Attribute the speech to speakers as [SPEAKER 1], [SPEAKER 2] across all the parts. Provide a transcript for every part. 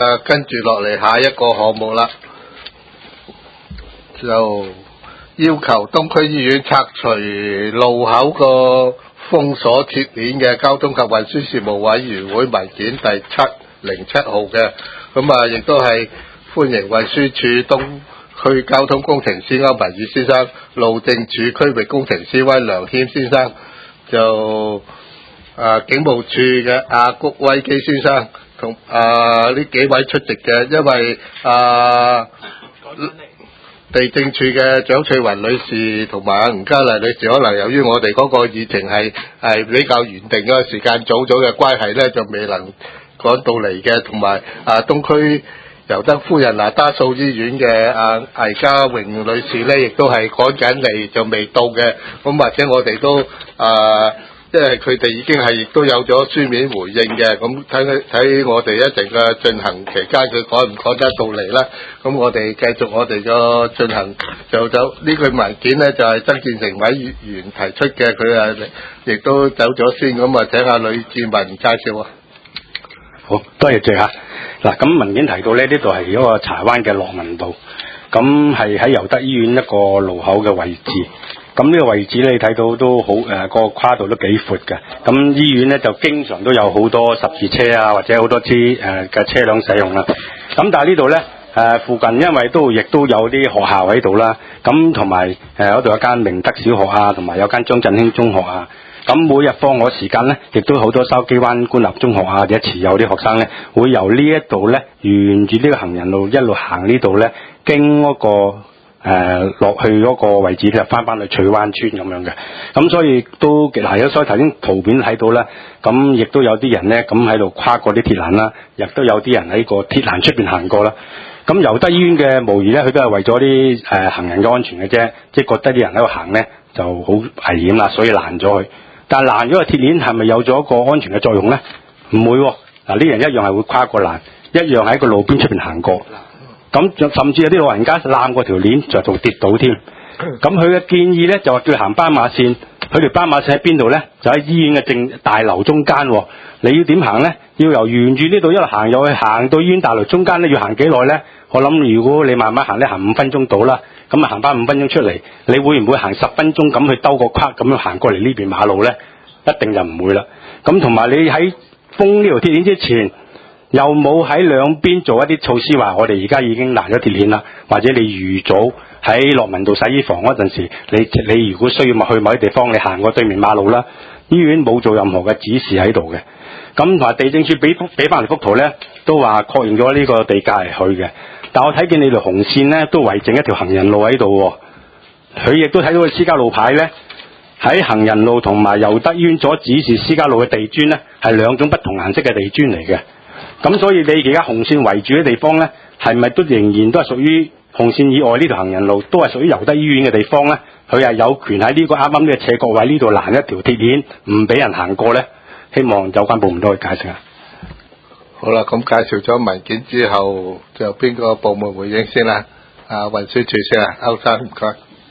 [SPEAKER 1] 跟住落嚟下一個項目啦，就要求東區醫院拆除路口個封鎖鐵鏈嘅交通及運輸事務委員會文件第707號嘅，咁亦都係歡迎運輸署東區交通工程師歐文宇先生、路政署區域工程師威良謙先生，就警務處嘅谷威基先生同呢幾位出席嘅，因為地政處嘅蔣翠雲女士同埋吳嘉麗女士，可能由於我哋嗰個議程係比較原定嘅時間早咗嘅關係咧，就未能趕到嚟嘅，同埋東區尤德夫人打素醫院嘅魏家榮女士咧，亦都係趕緊嚟就未到嘅，咁或者我哋都因為佢哋已經亦都有咗書面回應嘅，咁睇我哋一陣嘅進行期間，佢趕唔趕得到嚟啦？咁我哋繼續我哋個進行，就呢句文件呢，就係曾建成委員提出嘅，佢亦都走咗先，咁請阿呂志文介紹啊。
[SPEAKER 2] 好多謝謝嚇。嗱，咁文件提到呢度係一個柴灣嘅樂民道，咁係喺尤德醫院一個路口嘅位置。咁呢個位置咧，你睇到都好個跨度都幾闊嘅。咁醫院咧就經常都有好多十字車啊，或者好多支嘅車輛使用啦。咁但係呢度咧附近因為亦都有啲學校喺度啦，咁同埋嗰度有間明德小學啊，同埋有間張振興中學啊。咁每日放學時間咧，亦都好多筲箕灣官立中學啊，或者持有啲學生咧，會由呢一度咧沿住呢個行人路一路行呢度咧，經嗰個落去嗰個位置就翻去翠灣村咁樣嘅，咁所以都嗱，所以頭先圖片睇到咧，咁亦都有啲人咧咁喺度跨過啲鐵欄啦，亦都有啲人喺個鐵欄出邊行過啦。咁尤德醫院嘅無疑咧，佢都係為咗啲行人嘅安全嘅啫，即係覺得啲人喺度行咧就好危險啦，所以攔咗佢。但係攔咗個鐵鏈係咪有咗一個安全嘅作用咧？唔會喎，嗱，呢人一樣係會跨過欄，一樣喺個路邊出邊行過。咁甚至有啲老人家攬過條鏈就仲跌倒添。咁佢嘅建議咧就話叫行斑馬線，佢條斑馬線喺邊度咧？就喺醫院嘅正大樓中間。你要點行咧？要由沿住呢度一路行入去，行到醫院大樓中間咧，要行幾耐咧？我諗如果你慢慢行咧，行5分鐘到啦。咁行翻5分鐘出嚟，你會唔會行10分鐘咁去兜個框咁樣行過嚟呢邊馬路咧？一定就唔會啦。咁同埋你喺封呢條鐵鏈之前，又冇喺兩邊做一啲措施，話我哋而家已經攔咗鐵鏈啦，或者你預早喺樂民道洗衣房嗰陣時，你如果需要去某啲地方，你行過對面馬路啦。醫院冇做任何嘅指示喺度嘅。咁同埋地政處俾翻嚟幅圖咧，都話確認咗呢個地界係佢嘅。但我睇見你條紅線咧，都圍整一條行人路喺度喎。佢亦都睇到個私家路牌咧，喺行人路同埋尤德醫院所指示私家路嘅地磚咧，係兩種不同顏色嘅地磚嚟嘅。咁所以你而家紅線圍住嘅地方咧，係咪都仍然都係屬於紅線以外呢條行人路，都係屬於尤德醫院嘅地方咧？佢係有權喺呢個啱啱呢個斜角位呢度攔一條鐵鏈，唔俾人行過咧？希望有關部門都可以解釋下。
[SPEAKER 1] 好啦，咁介紹咗文件之後，就邊個部門回應先啦？運輸署先啊，歐生唔該。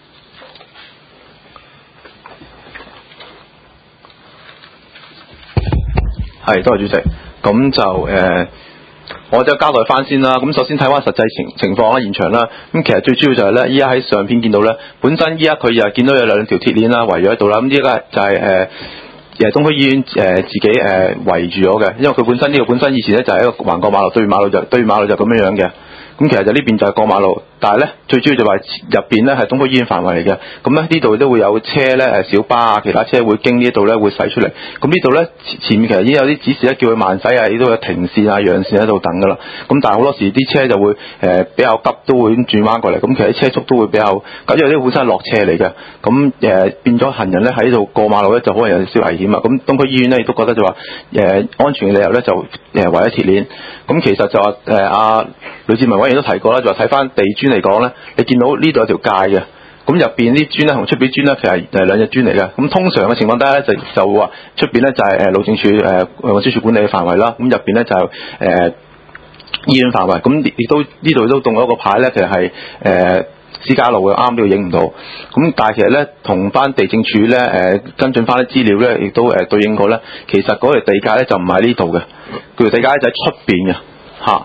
[SPEAKER 3] 係，多謝主席。咁就我就交代翻先啦。咁首先睇翻實際情況啦，現場啦。咁其實最主要就係咧，依家喺相片見到咧，本身依家佢又見到有兩條鐵鏈啦，圍咗喺度啦。咁依家就係東區醫院自己圍住咗嘅，因為佢本身呢個本身以前咧就係一個橫過馬路，對面馬路就咁樣嘅。咁其實就呢邊就係過馬路，但係咧最主要就話入邊咧係東區醫院範圍嚟嘅。咁咧呢度都會有車咧小巴啊，其他車會經呢度咧會駛出嚟。咁呢度咧前面其實已經有啲指示咧叫佢慢駛啊，亦都有停線啊、讓線喺度等噶啦。咁但係好多時啲車就會比較急，都會轉彎過嚟。咁其實啲車速都會比較，因為呢本身係落斜嚟嘅。咁變咗行人咧喺度過馬路咧就可能有少危險啊。咁東區醫院咧亦都覺得就話安全嘅理由咧就圍咗鐵鏈。咁其實就話呂志文委員都提過啦，就話睇翻地磚嚟講咧，你見到呢度有條界嘅，咁入邊啲磚咧同出邊磚咧其實係兩隻磚嚟嘅。咁通常嘅情況底下咧就話出邊咧就係路政署運輸署管理嘅範圍啦，咁入邊咧就係醫院範圍。咁亦都呢度都動咗個牌咧，其實係私家路嘅，啱呢度影唔到。咁但係其實咧同翻地政署咧跟進翻啲資料咧，亦都對應過咧，其實嗰條地界咧就唔係呢度嘅，佢條地界就喺出邊嘅嚇。咁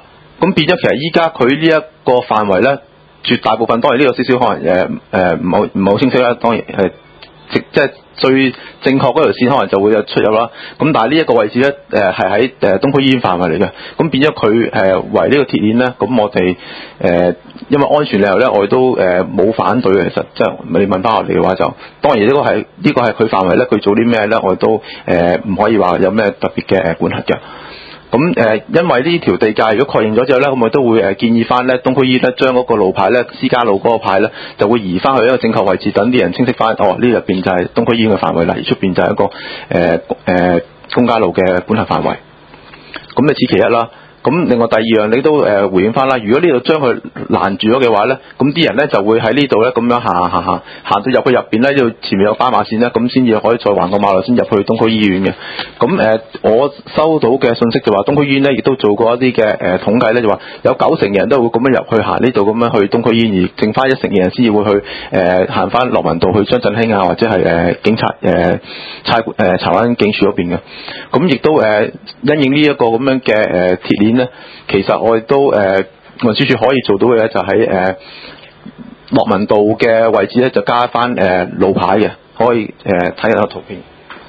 [SPEAKER 3] 咁變咗其實依家佢呢一個範圍咧，絕大部分當然呢個少少可能唔係好清晰啦，當然係即係最正確嗰條線可能就會有出入啦。咁但係呢一個位置咧係喺東區醫院範圍嚟嘅，咁變咗佢圍呢個鐵鏈咧，咁我哋因為安全理由咧，我哋都冇反對嘅。其實即係你問翻我哋嘅話就，當然呢個係佢範圍咧，佢做啲咩咧，我哋都唔可以話有咩特別嘅管轄嘅。咁因為呢條地界如果確認咗之後咧，咁我都會建議翻咧東區醫院咧將嗰個路牌咧私家路嗰個牌咧就會移翻去一個正確位置，等啲人清晰翻呢入邊就係東區醫院嘅範圍啦，而出邊就係一個公家路嘅管轄範圍。咁此其一啦。咁另外第二樣你都回應翻啦，如果呢度將佢攔住咗嘅話咧，咁啲人咧就會喺呢度咧咁樣行到入去入邊咧，呢度前面有斑馬線咧，咁先至可以再橫過馬路先入去東區醫院嘅。咁我收到嘅信息就話東區醫院咧亦都做過一啲嘅統計咧，就話有90%嘅人都會咁樣入去行呢度咁樣去東區醫院，而剩翻1成嘅人先至會去行翻樂民道去張振興啊，或者係警察柴灣警署嗰邊嘅。咁亦都因應呢一個咁樣嘅鐵鏈咧，其實我哋都運輸署可以做到嘅咧，就喺樂民道嘅位置咧，就加翻路牌嘅，可以睇下圖片。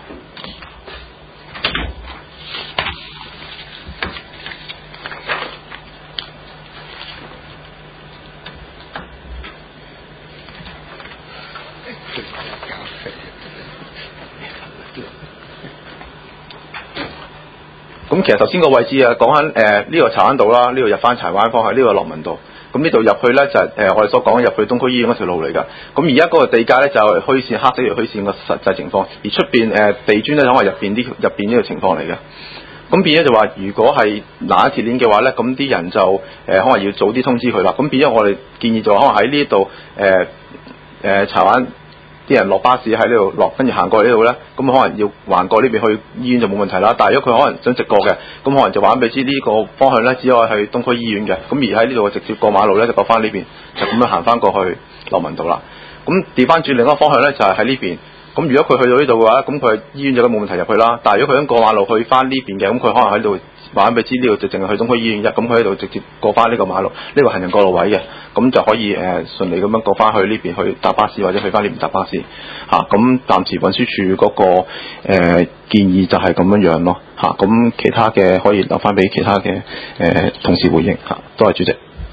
[SPEAKER 3] 咁其實頭先個位置講緊呢個柴灣道啦，呢度入翻柴灣方向，呢個樂民道。咁呢度入去咧就係我哋所講入去東區醫院嗰條路嚟㗎。咁而家嗰個地界咧就係虛線，黑色條虛線個實際情況，而出邊地磚咧可能入邊呢個情況嚟嘅。咁變咗就話，如果係攔鐵鏈嘅話咧，咁啲人就可能要早啲通知佢啦。咁變咗我哋建議就可能喺呢度柴灣。啲人落巴士喺呢度落，跟住行過呢度咧，咁可能要橫過呢邊去醫院就冇問題啦。但係如果佢可能想直過嘅，咁可能就話俾你知呢個方向咧，只可以去東區醫院嘅。咁而喺呢度直接過馬路咧，就過翻呢邊，就咁樣行翻過去樂民道啦。咁調翻轉另一個方向咧，就係喺呢邊。咁如果佢去到呢度嘅話，咁佢醫院就冇問題入去啦。但係如果佢想過馬路去翻呢邊嘅，咁佢可能喺度話俾你知呢度就淨係去東區醫院啫。咁佢喺度直接過翻呢個馬路，呢個行人過路位嘅，咁就可以順利咁樣過翻去呢邊去搭巴士或者去翻呢邊搭巴士嚇。咁暫時運輸署嗰個建議就係咁樣樣咯嚇。咁其他嘅可以留翻俾其他嘅同事回應嚇。多謝主席。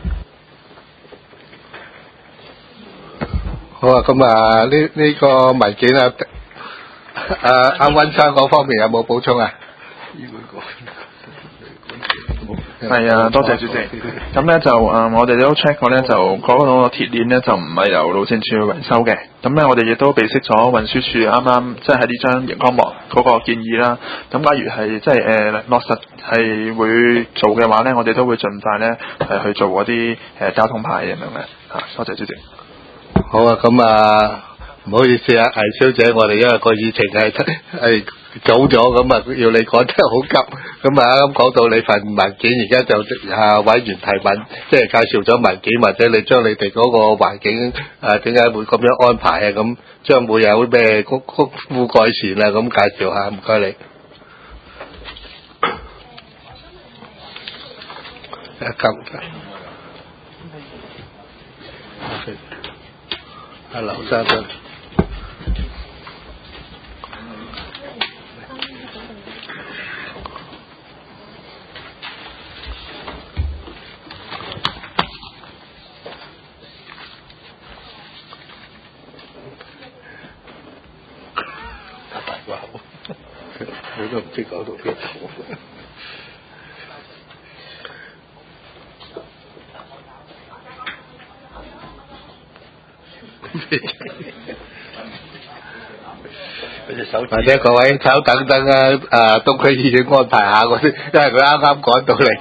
[SPEAKER 1] 好啊，咁啊呢個文件啊，阿溫生嗰方面有冇補充啊？
[SPEAKER 4] 係啊，多謝主席。咁咧就我哋都 check 過咧，就嗰個鐵鏈咧就唔係由路政署維修嘅。咁咧我哋亦都備悉咗運輸署啱啱即係喺呢張熒光幕嗰個建議啦。咁假如係即係落實係會做嘅話咧，我哋都會盡快咧去做嗰啲交通牌咁樣嘅嚇。多謝主席。
[SPEAKER 1] 好啊，咁啊唔好意思啊，魏小姐，我哋因為個議程係早咗，咁啊要你講得好急，咁啊啱講到你份文件，而家就委員提問，即係介紹咗文件，或者你將你哋嗰個環境點解會咁樣安排啊？咁將會有咩功夫改善啊？咁介紹下，唔該你。阿劉生都。你都唔知講到邊度。或者各位稍等等啊，東區醫院安排下嗰啲，因為佢啱啱趕到嚟。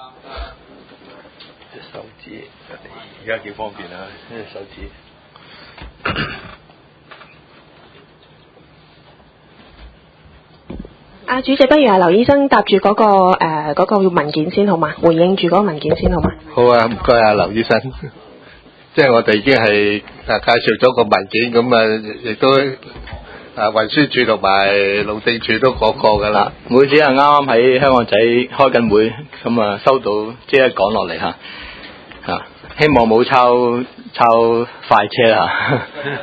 [SPEAKER 1] 隻手指而家幾方便啊！呢隻手指。
[SPEAKER 5] 主席，不如劉醫生答住嗰個文件先好嘛？回應住嗰個文件先好嘛？
[SPEAKER 1] 好啊，唔該劉醫生。即係我哋已經係介紹咗個文件，咁亦都運輸署同埋路政署都講過㗎啦。
[SPEAKER 3] 每次係啱啱喺香港仔開緊會，咁啊收到即係講落嚟嚇，希望冇抄快車啊！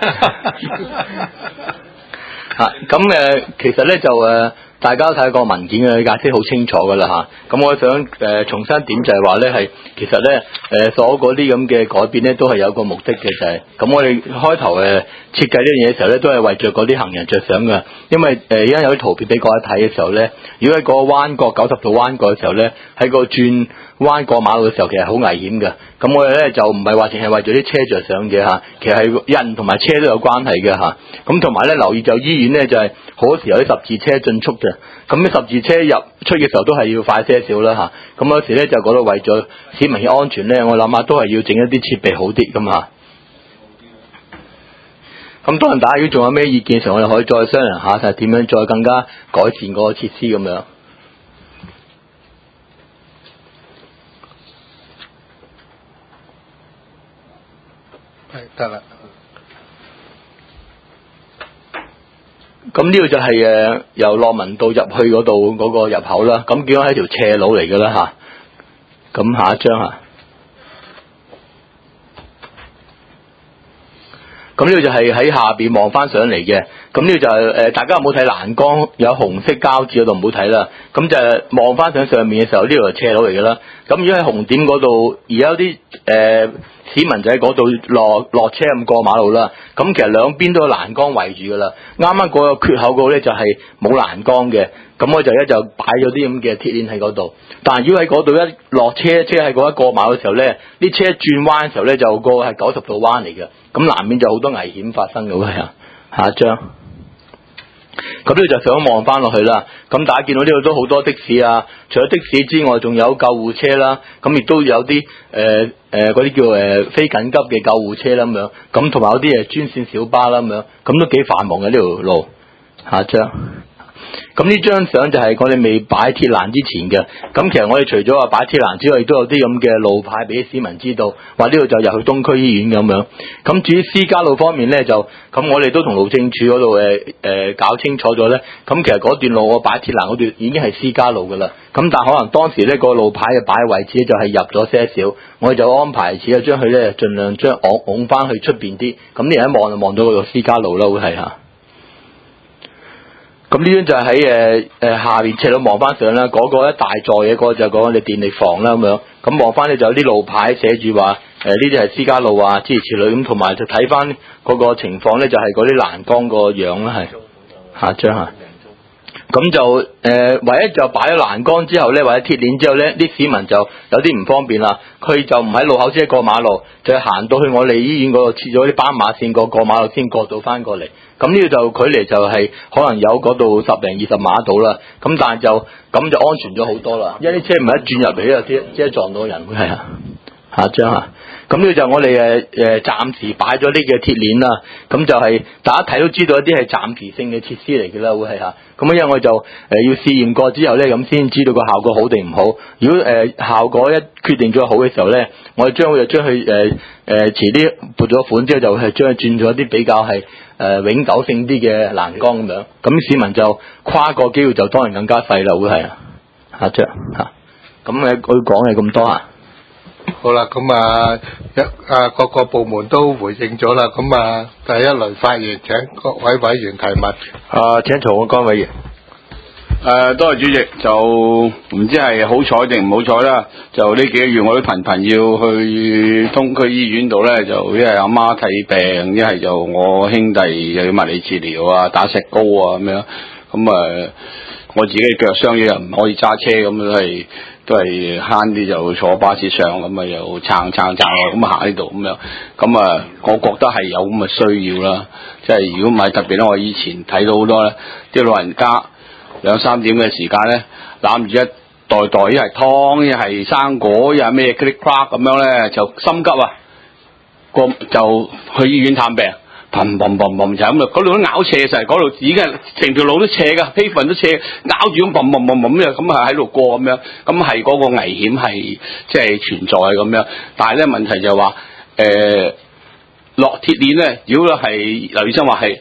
[SPEAKER 3] 咁其實咧就大家睇個文件嘅解釋好清楚㗎啦嚇。咁我想重申一點就係話咧係其實咧所有嗰啲咁嘅改變咧都係有個目的嘅，就係咁我哋開頭設計呢樣嘢嘅時候咧都係為著嗰啲行人着想㗎。因為而家有啲圖片俾各位睇嘅時候咧，如果喺個彎角90度彎角嘅時候咧，喺個轉彎過馬路嘅時候其實好危險㗎。咁我哋咧就唔係話淨係為咗啲車着想嘅嚇，其實係人同埋車都有關係嘅嚇。咁同埋咧留意就醫院咧就係好多時有啲十字車進出嘅，咁啲十字車入出嘅時候都係要快些少啦嚇。咁有時咧就覺得為咗市民嘅安全咧，我諗下都係要整一啲設備好啲咁嚇。咁當然大家如果仲有咩意見嘅時候，我哋可以再商量下，就係點樣再更加改善個設施咁樣。
[SPEAKER 1] 係得啦。
[SPEAKER 3] 咁呢個就係由樂民道入去嗰度嗰個入口啦。咁見到係條斜路嚟㗎啦嚇。咁下一張嚇。咁呢個就係喺下邊望翻上嚟嘅。咁呢個就係大家有冇睇欄杆有紅色膠紙嗰度唔好睇啦。咁就係望翻上面嘅時候，呢度係斜路嚟㗎啦。咁如果喺紅點嗰度，而家有啲市民就喺嗰度落車咁過馬路啦。咁其實兩邊都有欄杆圍住㗎啦。啱啱嗰個缺口嗰度咧就係冇欄杆嘅。咁我就擺咗啲咁嘅鐵鏈喺嗰度。但係如果喺嗰度一落車喺嗰一過馬路嘅時候咧，啲車轉彎嘅時候咧就個係90度彎嚟嘅。咁難免就好多危險發生嘅喎。下一張。咁呢就想望翻落去啦。咁大家見到呢度都好多的士啊，除咗的士之外，仲有救護車啦。咁亦都有啲嗰啲叫非緊急嘅救護車啦咁樣。咁同埋有啲專線小巴啦咁樣。咁都幾繁忙嘅呢條路。下一張。咁呢張相就係我哋未擺鐵欄之前嘅。咁其實我哋除咗話擺鐵欄之外，亦都有啲咁嘅路牌俾市民知道，話呢度就入去東區醫院咁樣。咁至於私家路方面咧，咁我哋都同路政署嗰度搞清楚咗咧。咁其實嗰段路我擺鐵欄嗰段已經係私家路噶啦。咁但可能當時咧個路牌嘅擺位置就係入咗些少，我哋就安排似將佢咧盡量將拱翻去出邊啲。咁啲人一望就望到嗰個私家路啦，會係嚇。咁呢張就喺下面斜度望翻上啦，嗰個一大座嘢，嗰個就講我哋電力房啦咁樣。咁望翻咧就有啲路牌寫住話呢啲係私家路啊，諸如此類。咁同埋就睇翻嗰個情況咧，就係嗰啲欄杆個樣啦，係下張嚇。咁就唯一就擺咗欄杆之後咧，或者鐵鏈之後咧，啲市民就有啲唔方便啦。佢就唔喺路口先過馬路，就行到去我哋醫院嗰度設咗啲斑馬線過馬路先過到翻過嚟。咁呢個就距離就係可能有嗰度10零20碼到啦。咁但係咁就安全咗好多啦，因為啲車唔係一轉入嚟咧，即係撞到人會係啊。下張啊。咁呢個就我哋暫時擺咗呢嘅鐵鏈啦。咁就係大家睇都知道一啲係暫時性嘅設施嚟嘅啦，會係嚇。咁因為我就要試驗過之後咧，咁先知道個效果好定唔好。如果效果一決定咗好嘅時候咧，我哋將佢遲啲撥咗款之後，就係將佢轉咗啲比較係永久性啲嘅欄杆咁樣。咁市民就跨過機會就當然更加細啦，會係啊。下張嚇。咁佢講係咁多啊。
[SPEAKER 1] 好啦，咁各個部門都回應咗啦。咁第一輪發言，請各位委員提問。
[SPEAKER 2] 請曹永剛委員。
[SPEAKER 6] 多謝主席。就唔知係好彩定唔好彩啦。就呢幾個月我都頻頻要去東區醫院度咧，就一係阿媽睇病，一係就我兄弟又要物理治療啊、打石膏啊咁樣。咁我自己腳傷咗又唔可以揸車，咁都係慳啲就坐巴士上，咁又撐咁行呢度咁樣。咁我覺得係有咁嘅需要啦。即係如果唔係特別咧，我以前睇到好多咧，啲老人家2、3點嘅時間咧，攬住一袋一係湯，一係生果，一係咩 click crack 咁樣咧，就心急啊，就去醫院探病。砰砰砰砰就咁啊！嗰度都拗斜晒，嗰度已經係成條路都斜噶，pavement都斜，拗住咁砰砰砰砰咁啊喺度過咁樣，咁係嗰個危險係即係存在咁樣。但係咧問題就係話落鐵鏈咧，如果係劉醫生話係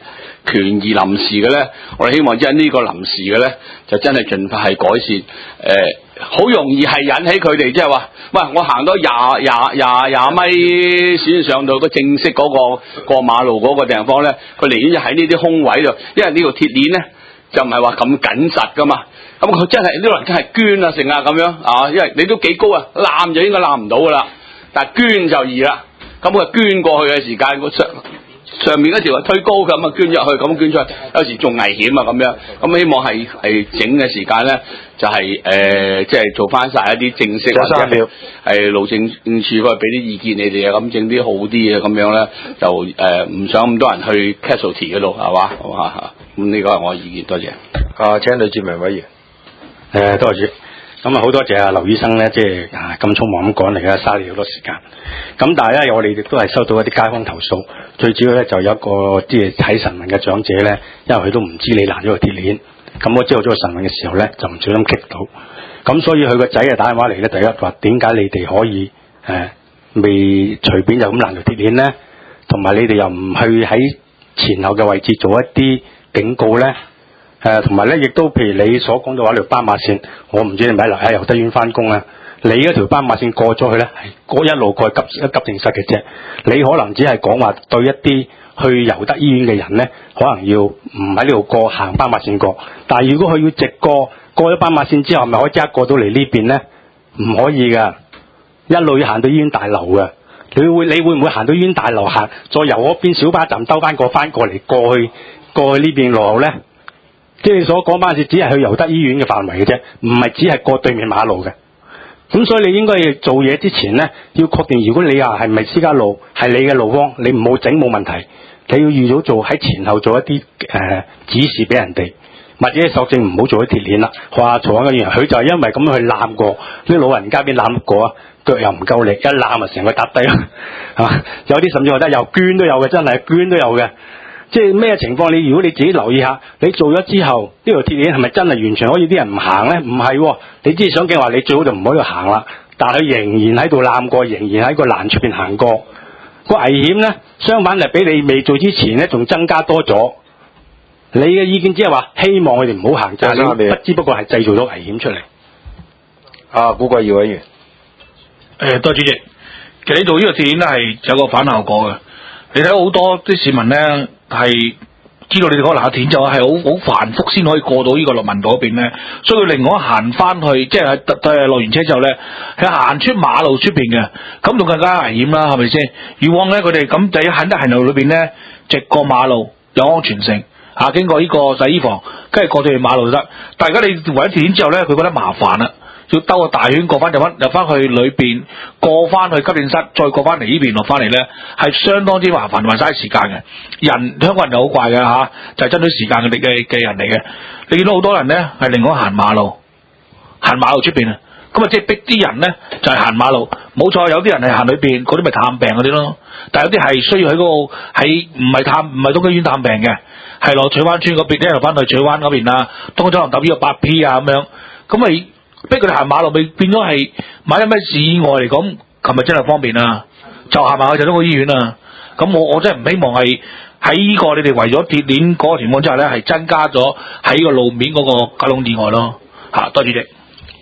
[SPEAKER 6] 權宜臨時嘅咧，我哋希望即係呢個臨時嘅咧，就真係盡快係改善。好容易係引起佢哋即係話，喂，我行多廿米先上到個正式嗰個過馬路嗰個地方咧，佢寧願喺呢啲空位度，因為呢條鐵鏈咧就唔係話咁緊實噶嘛。咁佢真係呢個人真係捐啊成啊咁樣啊，因為你都幾高啊，攬就應該攬唔到噶啦，但係捐就易啦。咁佢捐過去嘅時間，上面嗰條推高咁啊，捐入去咁捐出去，有時仲危險啊咁樣。咁希望係整嘅時間咧，就係即係做翻晒一啲正式或者係路政署嗰度俾啲意見你哋啊，咁整啲好啲嘅咁樣咧，就唔想咁多人去 casualty 嗰度係嘛，好嘛？咁呢個係我嘅意見，多謝。
[SPEAKER 2] 請李志明委員。多謝。咁啊，好多謝啊劉醫生咧，即係咁匆忙咁趕嚟嘅，嘥你好多時間。咁但係咧，我哋亦都係收到一啲街坊投訴，最主要咧就有一個即係睇晨運嘅長者咧，因為佢都唔知你攔咗個鐵鏈，咁我知道咗個晨運嘅時候咧，就唔小心棘到，咁所以佢個仔啊打電話嚟咧，第一話點解你哋可以未隨便就咁攔條鐵鏈咧？同埋你哋又唔去喺前後嘅位置做一啲警告咧？同埋咧，亦都譬如你所講嘅話，條斑馬線，我唔知你咪喺由德苑翻工啊？你嗰條斑馬線過咗去咧，係一路過去急症室嘅啫。你可能只係講話對一啲去尤德醫院嘅人咧，可能要唔喺呢度過行斑馬線過。但係如果佢要直過咗斑馬線之後，係咪可以即刻過到嚟呢邊咧？唔可以噶，一路要行到醫院大樓嘅。你會唔會行到醫院大樓行，再由嗰邊小巴站兜翻過嚟過去呢邊路口咧？即係你所講班事，只係去尤德醫院嘅範圍嘅啫，唔係只係過對面馬路嘅。咁所以你應該要做嘢之前咧，要確定如果你話係咪私家路，係你嘅路方，你唔好整冇問題。你要預早做喺前後做一啲指示俾人哋，或者索性唔好做啲鐵鏈啦。話曹安嘅員，佢就係因為咁樣去攬過啲老人家邊攬過啊，腳又唔夠力，一攬啊成個揼低啦，係嘛？有啲甚至覺得又捐都有嘅，真係捐都有嘅。即係咩情況？如果你自己留意下，你做咗之後，呢條鐵鏈係咪真係完全可以啲人唔行咧？唔係喎，你之前想嘅話，你最好就唔好喺度行啦。但係佢仍然喺度攬過，仍然喺個欄出邊行過，個危險咧，相反就比你未做之前咧，仲增加多咗。你嘅意見只係話希望佢哋唔好行，就係你不知不覺係製造咗危險出嚟。古貴耀委員，
[SPEAKER 7] 多謝主席。其實呢度呢個鐵鏈咧係有個反效果嘅。你睇好多啲市民咧係知道你哋嗰個攔鐵就係好繁複先可以過到呢個樂民道嗰邊咧，所以佢另外行翻去，即係落完車之後咧，係行出馬路出邊嘅，咁仲更加危險啦，係咪先？以往咧佢哋咁喺行得行路裏邊咧，直過馬路有安全性，經過呢個洗衣房，跟住過對馬路就得。但係而家你圍咗鐵鏈之後咧，佢覺得麻煩啦。要兜個大圈過翻入翻去裏邊，過翻去急症室，再過翻嚟呢邊落翻嚟咧，係相當之麻煩同埋嘥時間嘅。香港人就好怪嘅就係爭取時間嘅人嚟嘅。你見到好多人咧係另外行馬路出邊啊，咁啊即係逼啲人咧就係行馬路，冇錯，有啲人係行裏邊，嗰啲咪探病嗰啲咯。但係有啲係需要喺嗰個喺唔係東區醫院探病嘅，係落翠灣村嗰邊咧，落翻去翠灣嗰邊啊，東區走廊搭呢個8P啊咁樣，咁咪逼佢哋行馬路，咪變咗係萬一咩事意外嚟講，琴日真係方便啊！就行埋去就東區醫院啊！咁我真係唔希望係喺呢個你哋圍咗鐵鏈嗰個情況之下咧，係增加咗喺個路面嗰個交通意外咯。多謝主席。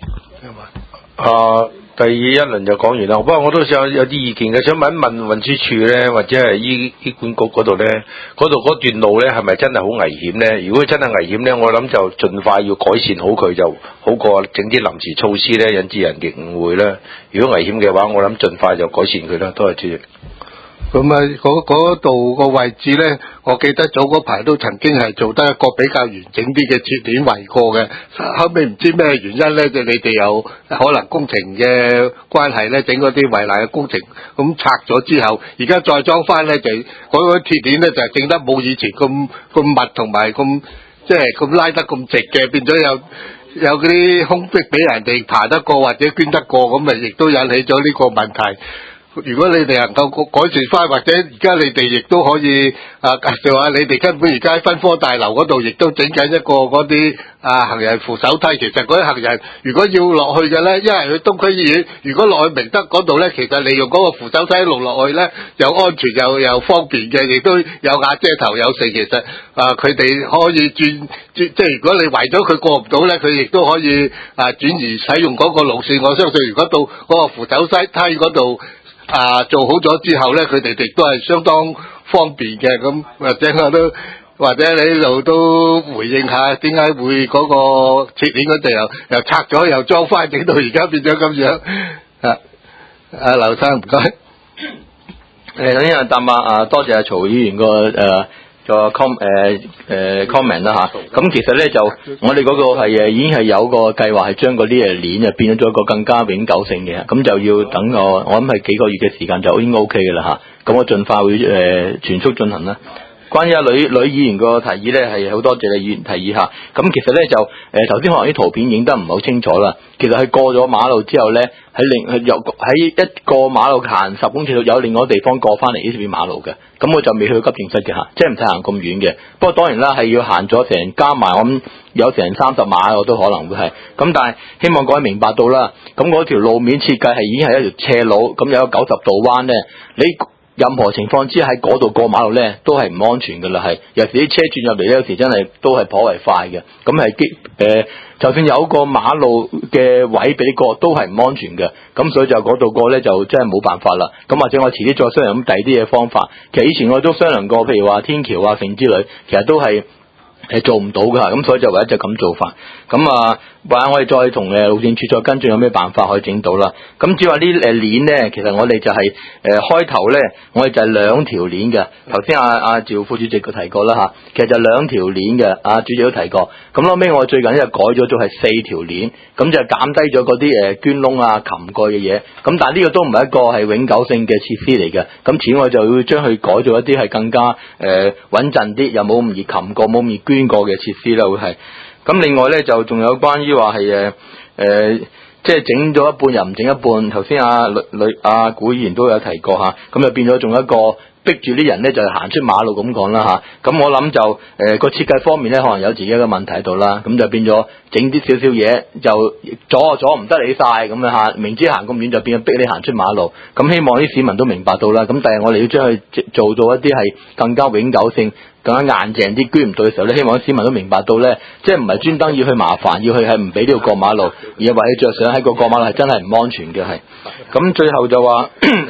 [SPEAKER 2] 第一輪就講完啦，不過我都想有啲意見嘅，想問一問運輸署咧，或者係醫管局嗰度咧，嗰段路咧係咪真係好危險咧？如果真係危險咧，我諗就盡快要改善好佢，就好過整啲臨時措施咧，引致人哋誤會啦。如果危險嘅話，我諗盡快就改善佢啦。多謝主席。
[SPEAKER 1] 咁嗰度個位置咧，我記得早嗰排都曾經係做得一個比較完整啲嘅鐵鏈圍過嘅，後尾唔知咩原因咧，就你哋有可能工程嘅關係咧，整嗰啲圍欄嘅工程咁拆咗之後，而家再裝翻咧，就嗰個鐵鏈咧就整得冇以前咁密同埋咁即係咁拉得咁直嘅，變咗有嗰啲空隙俾人哋爬得過或者捐得過，咁咪亦都引起咗呢個問題。 如果你哋能夠改善翻，或者而家你哋亦都可以介紹下，你哋根本而家喺分科大樓嗰度亦都整緊一個嗰啲行人扶手梯。其實嗰啲行人如果要落去嘅咧，一係去東區醫院，如果落去明德嗰度咧，其實利用嗰個扶手梯一路落去咧，又安全又方便嘅，亦都有瓦遮頭有剩。其實佢哋可以轉，即係如果你為咗佢過唔到咧，佢亦都可以轉移使用嗰個路線。我相信如果到嗰個扶手梯嗰度做好咗之後咧，佢哋亦都係相當方便嘅。咁或者你呢度都回應下，點解會嗰個鐵鏈嗰度又拆咗又裝翻，整到而家變咗咁樣？劉生唔該。
[SPEAKER 3] 首先多謝曹議員個comment 啦嚇。咁其實咧就我哋嗰個係已經係有個計劃係將嗰啲鏈就變咗一個更加永久性嘅，咁就要等我諗係幾個月嘅時間就應該 OK 嘅啦嚇。咁我盡快會全速進行啦。關於女議員個提議咧，係好多謝你議員提議下。咁其實咧就頭先可能啲圖片影得唔係好清楚啦。其實佢過咗馬路之後咧，喺一個馬路行10公尺度有另外一個地方過翻嚟呢邊馬路嘅。咁我就未去到急症室嘅嚇，即係唔使行咁遠嘅。不過當然啦，係要行咗成加埋我諗有成30碼，我都可能會係。咁但係希望各位明白到啦。咁嗰條路面設計係已經係一條斜路，咁有個90度彎咧，你任何情況之下喺嗰度過馬路咧，都係唔安全㗎啦，係。有時啲車轉入嚟咧，有時真係都係頗為快嘅。咁係就算有個馬路嘅位俾你過，都係唔安全嘅。咁所以就嗰度過咧，就真係冇辦法啦。咁或者我遲啲再商量咁第二啲嘢方法。其實以前我都商量過，譬如話天橋啊、剩之類，其實都係做唔到㗎。咁所以就唯一就咁做法。咁或者我哋再同路政署再跟進有咩辦法可以整到啦。咁至於話呢鏈咧，其實我哋就係開頭咧，我哋就係2條鏈嘅。頭先趙副主席佢提過啦嚇，其實就2條鏈嘅。主席都提過。咁後尾我最近咧就改咗做係4條鏈，咁就減低咗嗰啲捐窿啊、冚蓋嘅嘢。咁但係呢個都唔係一個係永久性嘅設施嚟嘅。咁此外就要將佢改做一啲係更加穩陣啲，又冇咁易冚過、冇咁易捐過嘅設施啦，會係。咁另外咧就仲有關於話係即係整咗一半又唔整一半。頭先古議員都有提過嚇，咁就變咗仲有一個逼住啲人咧就行出馬路咁講啦嚇。咁我諗就個設計方面咧可能有自己嘅問題喺度啦，咁就變咗整啲少少嘢就阻唔得你晒咁樣嚇。明知行咁遠就變咗逼你行出馬路。咁希望啲市民都明白到啦。咁但係我哋要將佢做到一啲係更加永久性、更加硬淨啲，捐唔到嘅時候咧，希望啲市民都明白到咧，即係唔係專登要去麻煩，要去係唔俾呢度過馬路，而係為你着想喺個過馬路係真係唔安全嘅係。咁最後就話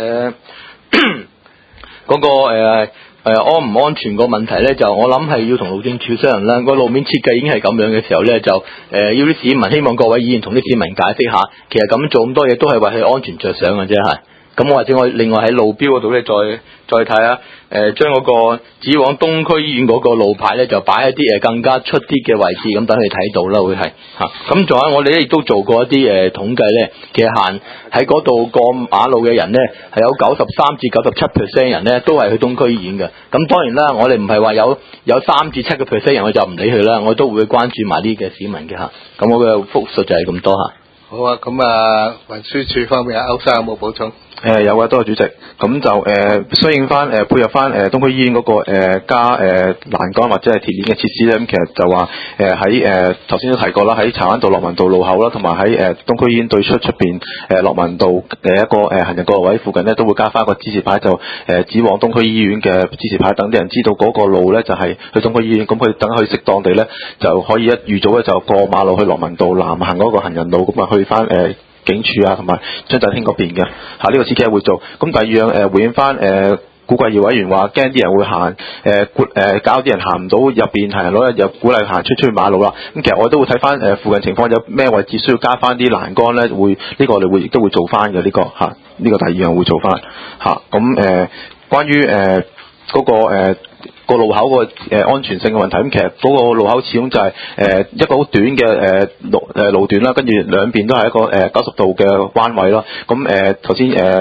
[SPEAKER 3] 嗰個安唔安全個問題咧，就我諗係要同路政署商量啦。個路面設計已經係咁樣嘅時候咧，就要啲市民，希望各位議員同啲市民解釋下，其實咁做咁多嘢都係為佢安全着想嘅啫係。咁或者我另外喺路標嗰度咧，再睇下將嗰個指往東區醫院嗰個路牌咧，就擺一啲更加出啲嘅位置，咁等佢睇到啦，會係嚇。咁仲有我哋咧亦都做過一啲統計咧，其實行喺嗰度過馬路嘅人咧，係有93至97% 人咧都係去東區醫院嘅。咁當然啦，我哋唔係話有3至7% 人我就唔理佢啦，我都會關注埋呢嘅市民嘅嚇。咁我嘅複述就係咁多嚇。
[SPEAKER 1] 好啊，咁運輸署方面歐生有冇補充？
[SPEAKER 3] 有啊，多謝主席。咁就適應翻配合翻東區醫院嗰個加欄杆或者係鐵鏈嘅設施咧。咁其實就話喺頭先都提過啦，喺柴灣道樂民道路口啦，同埋喺東區醫院對出邊樂民道一個行人過路位附近咧，都會加翻一個指示牌，就指往東區醫院嘅指示牌，等啲人知道嗰個路咧就係去東區醫院。咁佢等佢適當地咧就可以一預早咧就過馬路去樂民道南行嗰個行人路，咁去翻警署啊，同埋張振興嗰邊嘅呢個設計會做。咁第二樣回應翻古貴耀委員話驚啲人會行搞啲人行唔到入邊行人路，又鼓勵行出去馬路啦。咁其實我都會睇翻附近情況有咩位置需要加翻啲欄杆咧，會呢個我哋亦都會做翻嘅呢個呢個第二樣會做翻咁關於嗰個路口個安全性嘅問題，咁其實嗰個路口始終就係一個好短嘅路段啦，跟住兩邊都係一個90度嘅彎位咯。咁頭先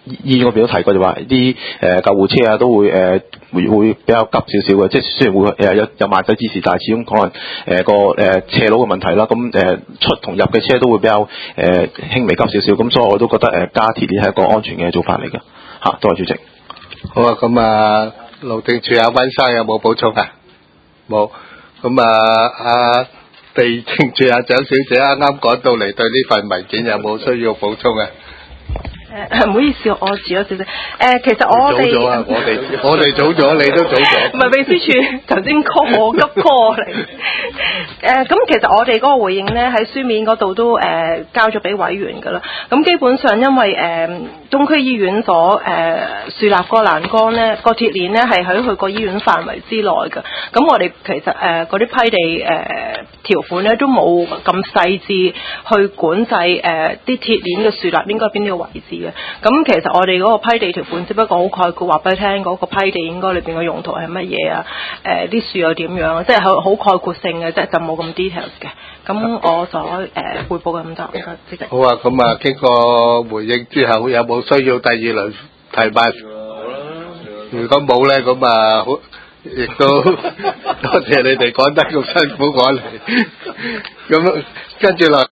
[SPEAKER 3] 醫院嗰邊都提過，就話啲救護車啊都會會比較急少少嘅，即係雖然會有慢駛指示，但係始終可能個斜路嘅問題啦，咁出同入嘅車都會比較輕微急少少，咁所以我都覺得加鐵鏈係一個安全嘅做法嚟嘅嚇。多謝主席。
[SPEAKER 1] 好啊，咁啊，路政署阿温生有冇補充啊？冇。咁啊，地政署阿蔣小姐啱啱趕到嚟，對呢份文件有冇需要補充啊？
[SPEAKER 8] 唔好意思，我遲咗少少。其實我哋
[SPEAKER 1] 早咗啊！我哋早咗，你都早咗。
[SPEAKER 8] 唔係秘書處頭先 call 我急 call 嚟。咁其實我哋嗰個回應咧喺書面嗰度都交咗俾委員㗎啦。咁基本上因為東區醫院所樹立個欄杆咧，個鐵鏈咧係喺佢個醫院範圍之內嘅。咁我哋其實嗰啲批地條款咧都冇咁細緻去管制啲鐵鏈嘅樹立應該邊啲個位置。咁其實我哋嗰個批地條款只不過好概括話俾你聽，嗰個批地應該裏邊嘅用途係乜嘢啊？啲樹又點樣？即係好概括性嘅啫，就冇咁 details 嘅。咁我所匯報嘅咁多，唔該，主席。
[SPEAKER 1] 好啊，咁啊，經過回應之後，有冇需要第二輪提問？如果冇咧，咁啊，好，亦都多謝你哋趕得咁辛苦趕嚟。咁跟住落。